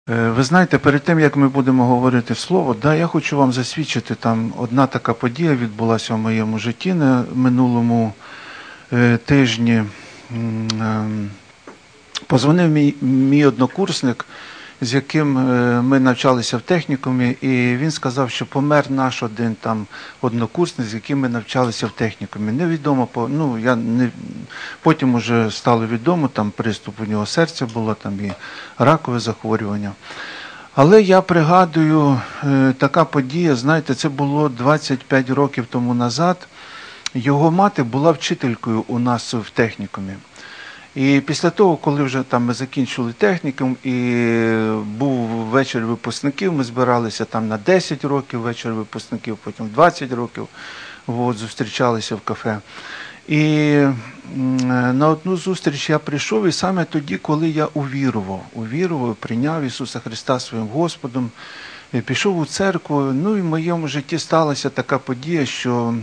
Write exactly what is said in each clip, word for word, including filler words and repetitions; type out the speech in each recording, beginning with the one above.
Ви знаєте, перед тим, як ми будемо говорити слово, да, я хочу вам засвідчити, там одна така подія відбулася в моєму житті на минулому е, тижні. М, Позвонив мій, мій однокурсник, з яким е, ми навчалися в технікумі, і він сказав, що помер наш один там однокурсник, з яким ми навчалися в технікумі. Невідомо, по, ну, я не, потім уже стало відомо, там приступ у нього серця було, там і ракове захворювання. Але я пригадую, е, така подія, знаєте, це було двадцять п'ять років тому назад. Його мати була вчителькою у нас в технікумі. І після того, коли вже там ми закінчили технікум і був вечір випускників, ми збиралися там на десять років, вечір випускників, потім двадцять років, от, зустрічалися в кафе. І на одну зустріч я прийшов, і саме тоді, коли я увірував, увірував, прийняв Ісуса Христа своїм Господом, пішов у церкву, ну і в моєму житті сталася така подія, що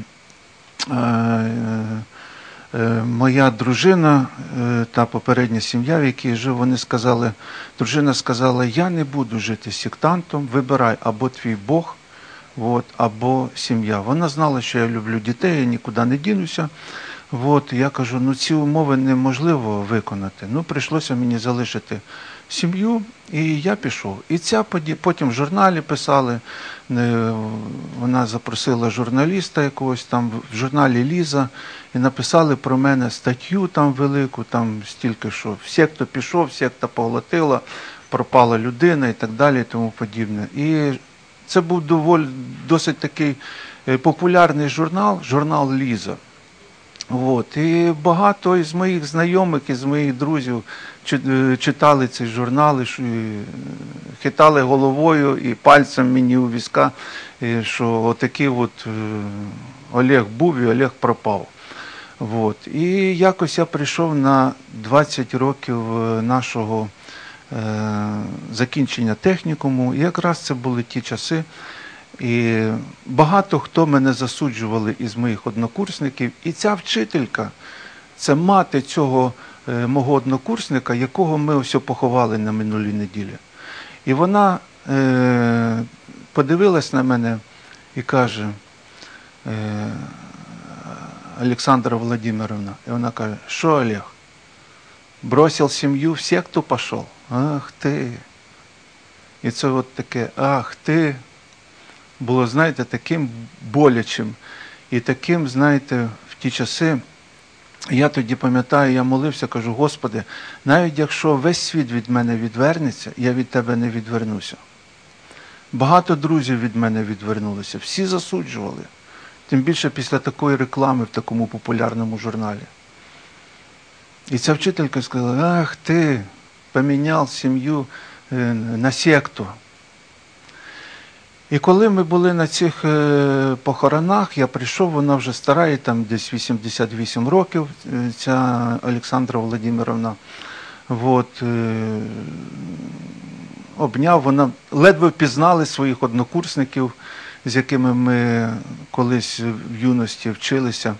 моя дружина, та попередня сім'я, в якій я жив, вони сказали, дружина сказала, я не буду жити сектантом, вибирай або твій Бог, от, або сім'я. Вона знала, що я люблю дітей, я нікуди не дінуся. От, я кажу, ну ці умови неможливо виконати. Ну, прийшлося мені залишити сім'ю, і я пішов. І ця подія, потім в журналі писали, вона запросила журналіста якогось там, в журналі «Ліза», і написали про мене статтю там велику, там стільки, що секта пішов, секта поглотила, пропала людина і так далі, і тому подібне. І це був доволі, досить такий популярний журнал, журнал «Ліза». От. І багато із моїх знайомих, із моїх друзів читали ці журнали, хитали головою і пальцем мені у візка, що отакий от Олег був і Олег пропав. От. І якось я прийшов на двадцять років нашого е, закінчення технікуму, і якраз це були ті часи. І багато хто мене засуджували із моїх однокурсників. І ця вчителька, це мати цього е, мого однокурсника, якого ми ось поховали на минулій неділі. І вона е, подивилась на мене і каже, е, Олександра Володимировна, і вона каже, що Олег, бросив сім'ю, в секту пішов? Ах ти. І це от таке, ах ти, було, знаєте, таким болячим. І таким, знаєте, в ті часи, я тоді пам'ятаю, я молився, кажу, Господи, навіть якщо весь світ від мене відвернеться, я від Тебе не відвернуся. Багато друзів від мене відвернулися, всі засуджували. Тим більше після такої реклами в такому популярному журналі. І ця вчителька сказала, ах ти, поміняв сім'ю на секту. І коли ми були на цих похоронах, я прийшов, вона вже стара, і там десь вісімдесят вісім років, ця Олександра Володимировна. От, обняв, вона ледве впізнали своїх однокурсників, з якими ми колись в юності вчилися.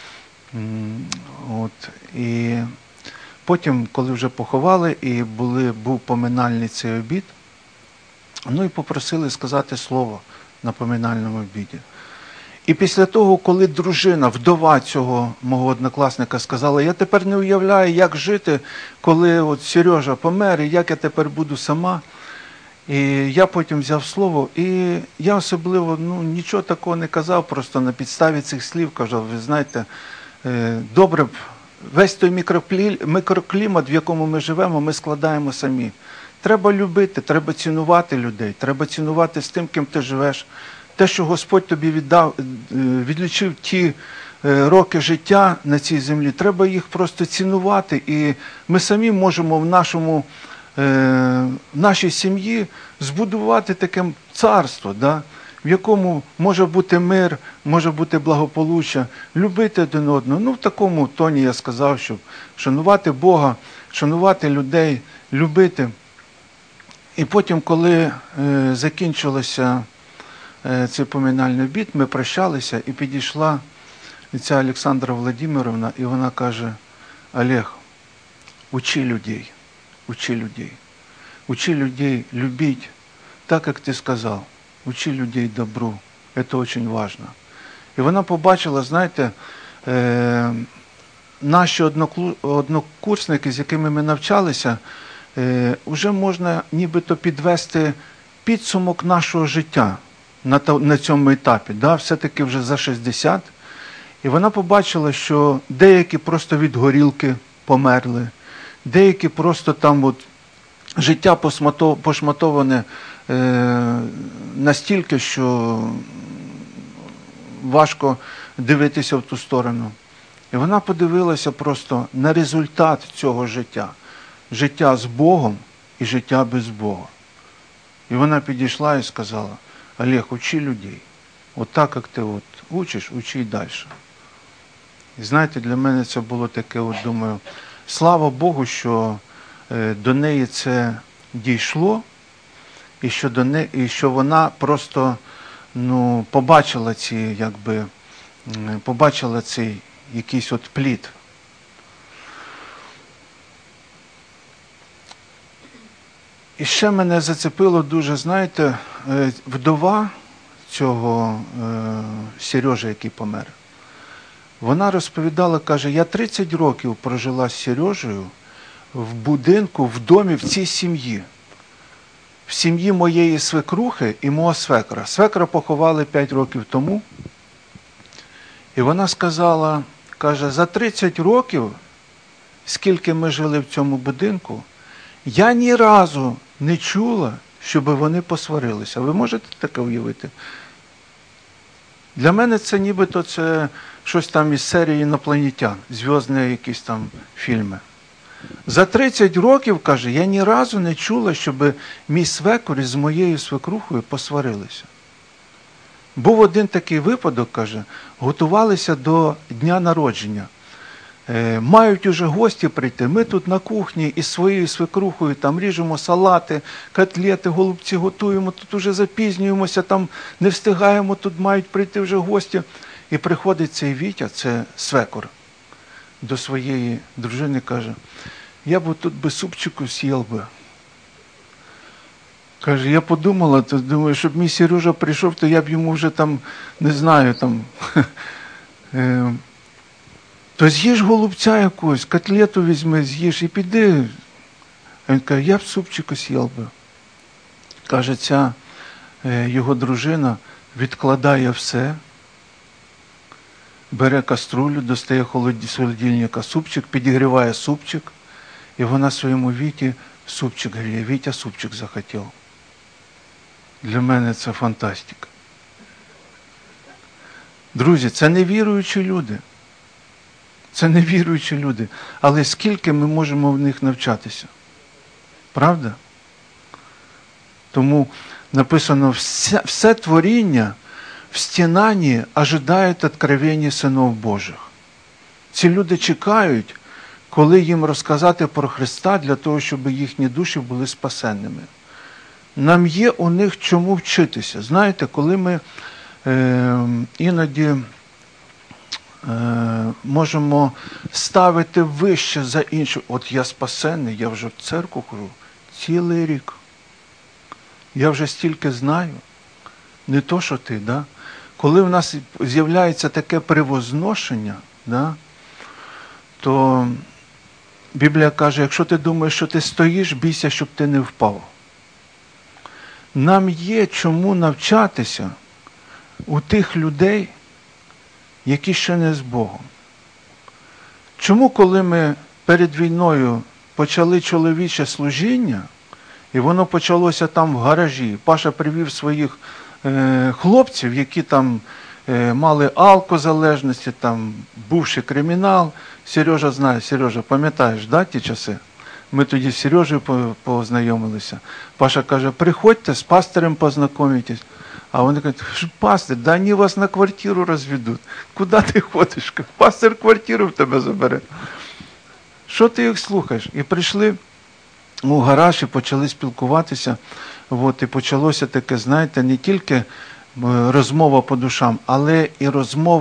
От. І потім, коли вже поховали, і були, був поминальний цей обід, ну і попросили сказати слово на поминальному обіді. І після того, коли дружина, вдова цього мого однокласника сказала, я тепер не уявляю, як жити, коли от Сережа помер, і як я тепер буду сама. І я потім взяв слово, і я особливо ну, нічого такого не казав, просто на підставі цих слів кажу, ви знаєте, добре б, весь той мікроклімат, в якому ми живемо, ми складаємо самі. Треба любити, треба цінувати людей, треба цінувати з тим, ким ти живеш. Те, що Господь тобі віддав, відлічив ті роки життя на цій землі, треба їх просто цінувати. І ми самі можемо в нашому в нашій сім'ї збудувати таке царство, да, в якому може бути мир, може бути благополуччя, любити один одного. Ну, в такому тоні я сказав, щоб шанувати Бога, шанувати людей, любити. І потім, коли е, закінчилося е, цей поминальний обід, ми прощалися, і підійшла ця Олександра Володимировна, і вона каже, Олег, учи людей, учи людей. учи людей любить так, як ти сказав. Учи людей добру. Це дуже важливо. І вона побачила, знаєте, е, наші однокурсники, з якими ми навчалися, е, вже можна нібито підвести підсумок нашого життя на, на цьому етапі. Да? Все-таки вже за шістдесят. І вона побачила, що деякі просто від горілки померли, деякі просто там от життя пошматоване е, настільки, що важко дивитися в ту сторону. І вона подивилася просто на результат цього життя. Життя з Богом і життя без Бога. І вона підійшла і сказала: Олег, учи людей. От так, як ти от учиш, учи й далі. І знаєте, для мене це було таке, от думаю, слава Богу, що е, до неї це дійшло, і що, до не, і що вона просто ну, побачила ці, якби, побачила цей якийсь от плід. І ще мене зацепило дуже, знаєте, вдова цього е, Сережі, який помер. Вона розповідала, каже, я тридцять років прожила з Сережею в будинку, в домі, в цій сім'ї. В сім'ї моєї свекрухи і мого свекра. Свекра поховали п'ять років тому. І вона сказала, каже, за тридцять років, скільки ми жили в цьому будинку, я ні разу не чула, щоб вони посварилися. Ви можете таке уявити? Для мене це нібито це щось там із серії «Інопланетян», зв'язні якісь там фільми. За тридцять років, каже, я ні разу не чула, щоб мій свекор із моєю свекрухою посварилися. Був один такий випадок, каже, готувалися до дня народження. Е, мають уже гості прийти. Ми тут на кухні із своєю свекрухою там ріжемо салати, котлети, голубці готуємо, тут уже запізнюємося, там не встигаємо, тут мають прийти вже гості. І приходить цей Вітя, це свекор, до своєї дружини, каже, я б тут би супчику з'їв би. Каже, я подумала, то думаю, щоб мій Сережа прийшов, то я б йому вже там, не знаю, там, то з'їж голубця якогось, котлету візьми, з'їж і піди. А він каже, я б супчику з'їв би. Каже, ця його дружина відкладає все, бере каструлю, достає з холодильника супчик, підігріває супчик, і вона своєму Віті супчик гріє. Вітя супчик захотів. Для мене це фантастика. Друзі, це невіруючі люди. Це невіруючі люди. Але скільки ми можемо в них навчатися? Правда? Тому написано, все, все творіння в стінанні ожидають откровення синів Божих. Ці люди чекають, коли їм розказати про Христа, для того, щоб їхні душі були спасенними. Нам є у них чому вчитися. Знаєте, коли ми е, іноді е, можемо ставити вище за інших. От я спасенний, я вже в церкву хожу цілий рік. Я вже стільки знаю. Не то, що ти, да? Коли в нас з'являється таке превозношення, да, то Біблія каже, якщо ти думаєш, що ти стоїш, бійся, щоб ти не впав. Нам є чому навчатися у тих людей, які ще не з Богом. Чому, коли ми перед війною почали чоловіче служіння, і воно почалося там в гаражі, Паша привів своїх е, хлопців, які там е, мали алкозалежності, там бувший кримінал. Сережа знає, Сережа, пам'ятаєш, да, ті часи? Ми тоді з Сережею познайомилися. Паша каже, приходьте, з пастирем познайомитесь. А вони кажуть, пастир, да вони вас на квартиру розведуть. Куди ти ходиш? Пастир квартиру в тебе забере. Що ти їх слухаєш? І прийшли у гараж і почали спілкуватися. От, і почалося таке, знаєте, не тільки розмова по душам, але і розмова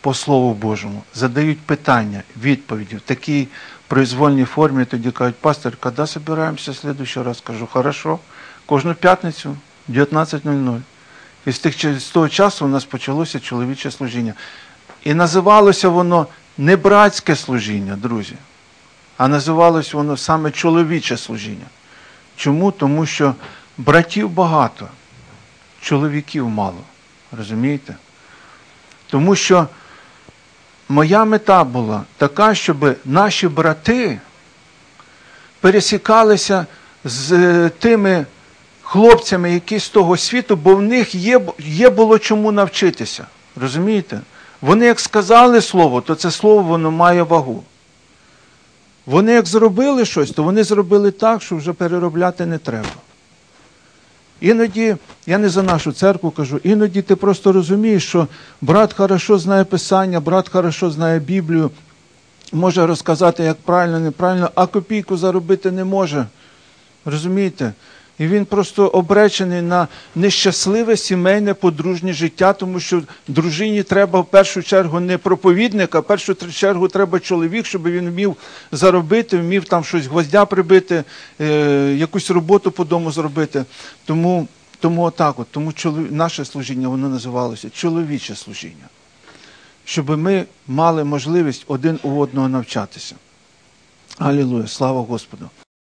по Слову Божому, задають питання, відповіді в такій произвольній формі, тоді кажуть, пастор, коли збираємося в следующий раз? Кажу, хорошо, кожну п'ятницю в дев'ятнадцять нуль нуль. І з, тих, з того часу у нас почалося чоловіче служіння. І називалося воно не братське служіння, друзі, а називалося воно саме чоловіче служіння. Чому? Тому що братів багато, чоловіків мало. Розумієте? Тому що моя мета була така, щоб наші брати пересікалися з тими хлопцями, які з того світу, бо в них є, є було чому навчитися. Розумієте? Вони як сказали слово, то це слово воно має вагу. Вони як зробили щось, то вони зробили так, що вже переробляти не треба. Іноді, я не за нашу церкву кажу, іноді ти просто розумієш, що брат хорошо знає Писання, брат хорошо знає Біблію, може розказати, як правильно, неправильно, а копійку заробити не може. Розумієте? І він просто обречений на нещасливе сімейне подружнє життя, тому що дружині треба в першу чергу не проповідник, а в першу чергу треба чоловік, щоб він вмів заробити, вмів там щось гвоздя прибити, е, якусь роботу по дому зробити. Тому, тому отак от, тому чоловік, наше служіння, воно називалося чоловіче служіння. Щоб ми мали можливість один у одного навчатися. Алілуя, слава Господу.